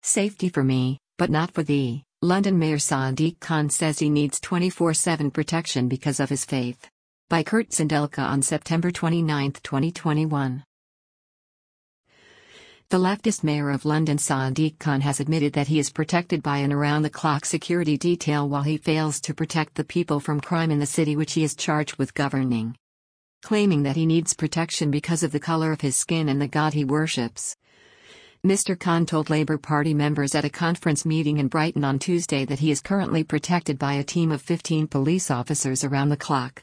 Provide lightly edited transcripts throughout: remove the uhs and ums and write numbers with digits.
Safety for me, but not for thee. London Mayor Sadiq Khan says he needs 24/7 protection because of his faith. By Kurt Zindelka on September 29, 2021. The leftist mayor of London Sadiq Khan has admitted that he is protected by an around-the-clock security detail while he fails to protect the people from crime in the city which he is charged with governing. Claiming that he needs protection because of the color of his skin and the God he worships, Mr. Khan told Labour Party members at a conference meeting in Brighton on Tuesday that he is currently protected by a team of 15 police officers around the clock.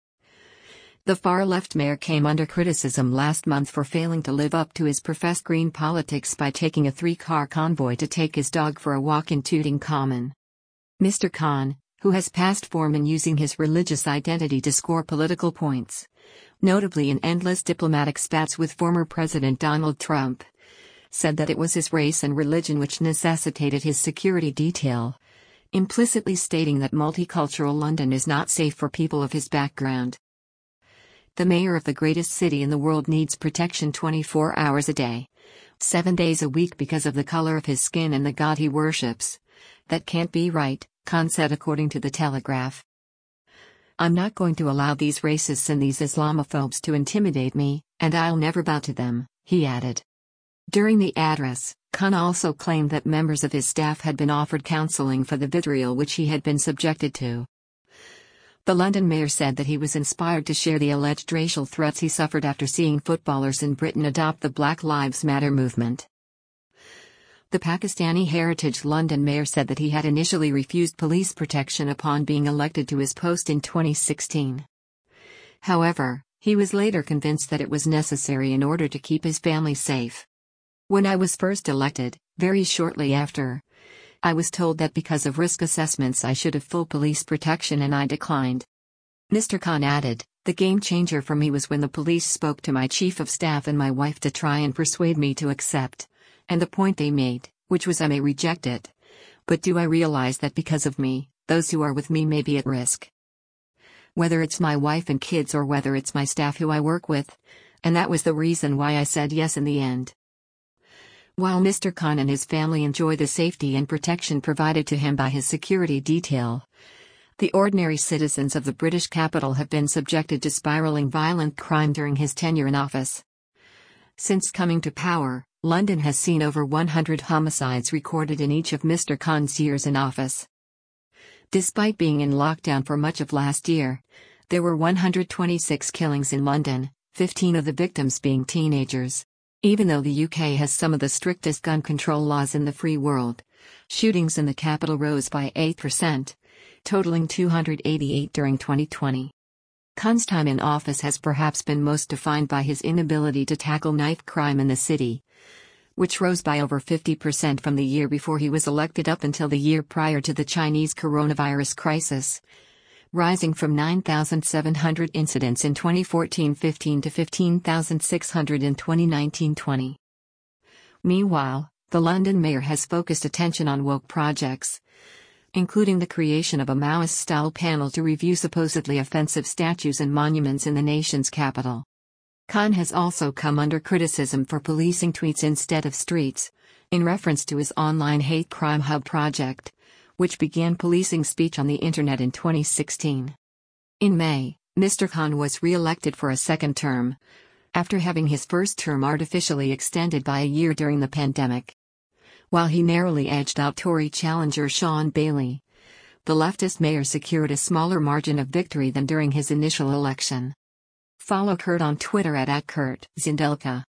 The far-left mayor came under criticism last month for failing to live up to his professed green politics by taking a 3-car convoy to take his dog for a walk in Tooting Common. Mr. Khan, who has passed form in using his religious identity to score political points, notably in endless diplomatic spats with former President Donald Trump, said that it was his race and religion which necessitated his security detail, implicitly stating that multicultural London is not safe for people of his background. The mayor of the greatest city in the world needs protection 24 hours a day, 7 days a week because of the color of his skin and the God he worships. That can't be right, Khan said according to The Telegraph. I'm not going to allow these racists and these Islamophobes to intimidate me, and I'll never bow to them, he added. During the address, Khan also claimed that members of his staff had been offered counseling for the vitriol which he had been subjected to. The London mayor said that he was inspired to share the alleged racial threats he suffered after seeing footballers in Britain adopt the Black Lives Matter movement. The Pakistani Heritage London mayor said that he had initially refused police protection upon being elected to his post in 2016. However, he was later convinced that it was necessary in order to keep his family safe. When I was first elected, very shortly after, I was told that because of risk assessments I should have full police protection and I declined. Mr. Khan added, the game changer for me was when the police spoke to my chief of staff and my wife to try and persuade me to accept, and the point they made, which was I may reject it, but do I realize that because of me, those who are with me may be at risk. Whether it's my wife and kids or whether it's my staff who I work with, and that was the reason why I said yes in the end. While Mr. Khan and his family enjoy the safety and protection provided to him by his security detail, the ordinary citizens of the British capital have been subjected to spiraling violent crime during his tenure in office. Since coming to power, London has seen over 100 homicides recorded in each of Mr. Khan's years in office. Despite being in lockdown for much of last year, there were 126 killings in London, 15 of the victims being teenagers. Even though the UK has some of the strictest gun control laws in the free world, shootings in the capital rose by 8%, totaling 288 during 2020. Khan's time in office has perhaps been most defined by his inability to tackle knife crime in the city, which rose by over 50% from the year before he was elected up until the year prior to the Chinese coronavirus crisis, rising from 9,700 incidents in 2014-15 to 15,600 in 2019-20. Meanwhile, the London mayor has focused attention on woke projects, including the creation of a Maoist-style panel to review supposedly offensive statues and monuments in the nation's capital. Khan has also come under criticism for policing tweets instead of streets, in reference to his online hate crime hub project, which began policing speech on the internet in 2016. In May, Mr. Khan was re-elected for a second term, after having his first term artificially extended by a year during the pandemic. While he narrowly edged out Tory challenger Sean Bailey, the leftist mayor secured a smaller margin of victory than during his initial election. Follow Kurt on Twitter @KurtZindelka.